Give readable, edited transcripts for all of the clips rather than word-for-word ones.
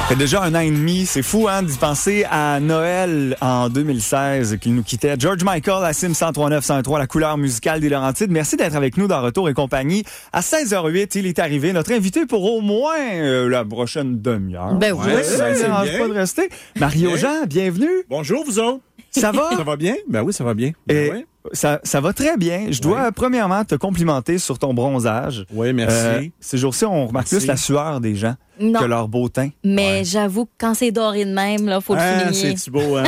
Ça fait déjà 1 an et demi, c'est fou d'y penser à Noël en 2016 qu'il nous quittait. George Michael à Sim 103.9.103, la couleur musicale des Laurentides. Merci d'être avec nous dans Retour et compagnie. À 16h08, il est arrivé, notre invité pour au moins la prochaine demi-heure. Ben oui. Ça ne dérange pas de rester. Mario-Jean, bienvenue. Bonjour, vous autres. Ça va? Ça va bien? Ben oui, ça va bien. Et oui. ça va très bien. Je dois premièrement te complimenter sur ton bronzage. Oui, merci. Ces jours-ci, on remarque plus la sueur des gens que leur beau teint. Mais j'avoue que quand c'est doré de même, là, faut le souligner. C'est beau, hein?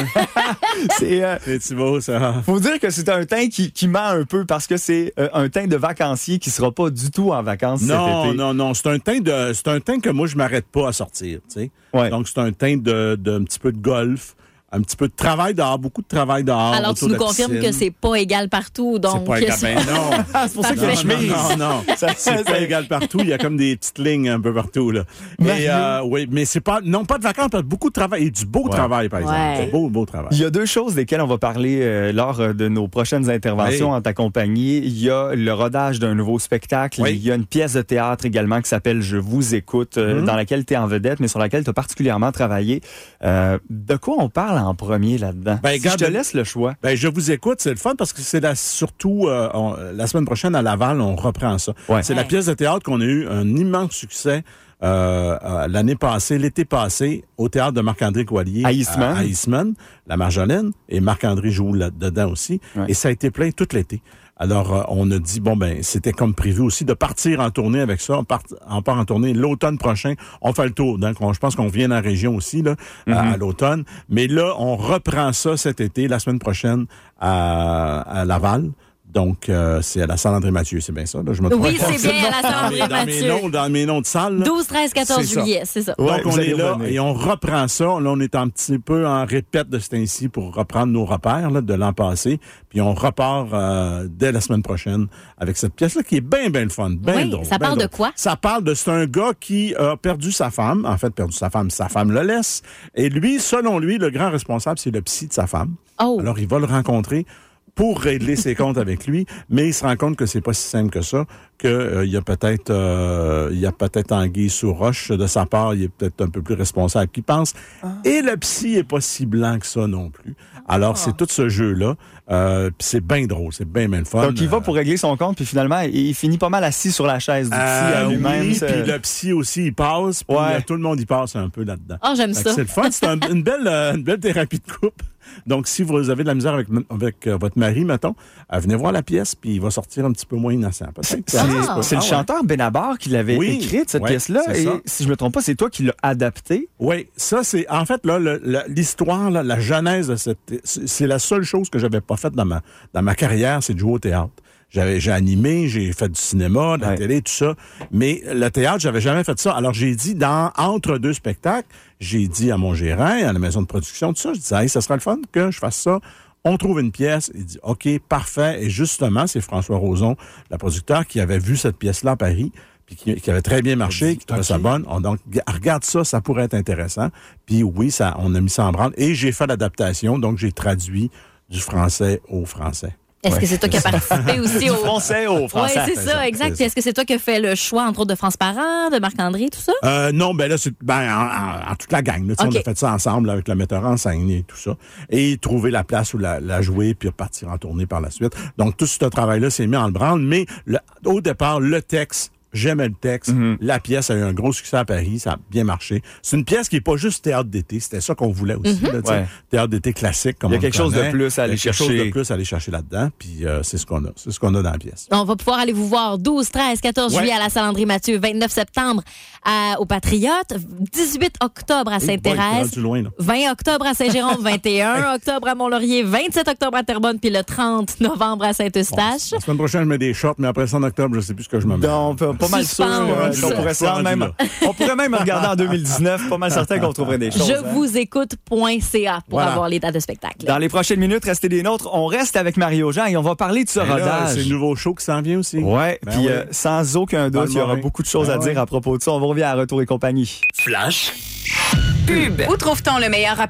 C'est beau, ça. Faut dire que c'est un teint qui ment un peu parce que c'est un teint de vacancier qui sera pas du tout en vacances cet été. Non. C'est un teint que moi, je m'arrête pas à sortir, tu sais. Ouais. Donc, c'est un teint de un petit peu de golf. Un petit peu de travail dehors, beaucoup de travail dehors. Alors, tu nous confirmes que c'est pas égal partout. Donc, c'est pas égal. Ben non. C'est pour ça que je chemise. Non. C'est pas égal partout. Il y a comme des petites lignes un peu partout, là. Oui, mais c'est pas, non, pas de vacances, beaucoup de travail et du beau travail, par exemple. Ouais. Beau travail. Il y a deux choses desquelles on va parler lors de nos prochaines interventions en ta compagnie. Il y a le rodage d'un nouveau spectacle. Oui. Il y a une pièce de théâtre également qui s'appelle Je vous écoute, dans laquelle tu es en vedette, mais sur laquelle tu as particulièrement travaillé. De quoi on parle en premier là-dedans? Ben, je te laisse le choix. Ben, je vous écoute, c'est le fun parce que c'est surtout la semaine prochaine à Laval, on reprend ça. Ouais. C'est la pièce de théâtre qu'on a eu un immense succès l'été passé, au théâtre de Marc-André Coallier à Eastman, la Marjolaine, et Marc-André joue là-dedans aussi. Ouais. Et ça a été plein tout l'été. Alors, on a dit, c'était comme prévu aussi de partir en tournée avec ça. On part en tournée l'automne prochain. On fait le tour. Donc, je pense qu'on vient dans la région aussi, là, à l'automne. Mais là, on reprend ça cet été, la semaine prochaine, à Laval. Donc, c'est à la salle André-Mathieu, c'est bien ça? Là, je me trompe oui, pas. c'est bien à la salle André-Mathieu. Dans mes noms de salle. Là, 12, 13, 14 juillet, c'est ça. Donc, on est là et on reprend ça. Là, on est un petit peu en répète de ce temps-ci pour reprendre nos repères là, de l'an passé. Puis on repart dès la semaine prochaine avec cette pièce-là qui est bien le fun, bien drôle. Ça parle de quoi? Ça parle de... C'est un gars qui a perdu sa femme. En fait, sa femme le laisse. Et lui, selon lui, le grand responsable, c'est le psy de sa femme. Oh. Alors, il va le rencontrer pour régler ses comptes avec lui, mais il se rend compte que c'est pas si simple que ça, que il y a peut-être anguille sous roche de sa part, il est peut-être un peu plus responsable qu'il pense. Et le psy est pas si blanc que ça non plus. Alors c'est tout ce jeu-là, puis c'est bien drôle, c'est bien le fun. Donc il va pour régler son compte, puis finalement il finit pas mal assis sur la chaise du psy à lui-même. Oui, puis le psy aussi il passe, puis tout le monde y passe un peu là-dedans. Ah, j'aime ça. C'est le fun, c'est une belle thérapie de couple. Donc, si vous avez de la misère avec votre mari, mettons, venez voir la pièce, puis il va sortir un petit peu moins innocent. C'est le chanteur Benabar qui l'avait écrite, cette pièce-là. Et si je me trompe pas, c'est toi qui l'as adapté. Oui, ça, c'est... En fait, là, l'histoire, là, la genèse de c'est la seule chose que j'avais pas faite dans ma carrière, c'est de jouer au théâtre. J'ai animé, j'ai fait du cinéma, de la télé, tout ça. Mais le théâtre, j'avais jamais fait ça. Alors, j'ai dit, entre deux spectacles, j'ai dit à mon gérant, à la maison de production, tout ça, je disais, ça serait le fun que je fasse ça. On trouve une pièce. Il dit, OK, parfait. Et justement, c'est François Roson, le producteur, qui avait vu cette pièce-là à Paris, puis qui avait très bien marché, qui trouvait ça bonne. Donc, regarde ça pourrait être intéressant. Puis oui, on a mis ça en branle. Et j'ai fait l'adaptation, donc j'ai traduit du français au français. Est-ce que c'est toi qui as participé aussi au français au français? Oui, c'est ça, exact. Puis est-ce que c'est toi qui as fait le choix, entre autres, de France Parent, de Marc-André, tout ça? Non, là, c'est en toute la gang. Là, on a fait ça ensemble là, avec le metteur en scène et tout ça. Et trouver la place où la jouer, puis repartir en tournée par la suite. Donc, tout ce travail-là s'est mis en branle. Mais au départ, le texte, j'aimais le texte. La pièce a eu un gros succès à Paris. Ça a bien marché. C'est une pièce qui n'est pas juste théâtre d'été. C'était ça qu'on voulait aussi. Là, théâtre d'été classique, comme on le connaît. Il y a quelque chose de plus à aller chercher. Il y a quelque chose de plus à aller chercher là-dedans. Puis c'est ce qu'on a. C'est ce qu'on a dans la pièce. On va pouvoir aller vous voir 12, 13, 14 juillet à la salle André-Mathieu, 29 septembre au Patriote, 18 octobre à Sainte-Thérèse, 20 octobre à Saint-Jérôme, 21 octobre à Mont-Laurier, 27 octobre à Terrebonne, puis le 30 novembre à Saint-Eustache. La semaine prochaine, je mets des shorts, mais après ça, en octobre, je ne sais plus ce que je me mets. Pas mal sûr qu'on pourrait se rendre même. On pourrait même regarder en 2019, pas mal certain qu'on trouverait des choses. Je vous écoute.ca pour avoir les dates de spectacle. Dans les prochaines minutes, restez des nôtres. On reste avec Mario-Jean et on va parler de ce rodage. C'est le nouveau show qui s'en vient aussi. Ouais, puis sans aucun doute, il y aura beaucoup de choses à dire à propos de ça. On va revenir à Retour et compagnie. Flash. Pub. Où trouve-t-on le meilleur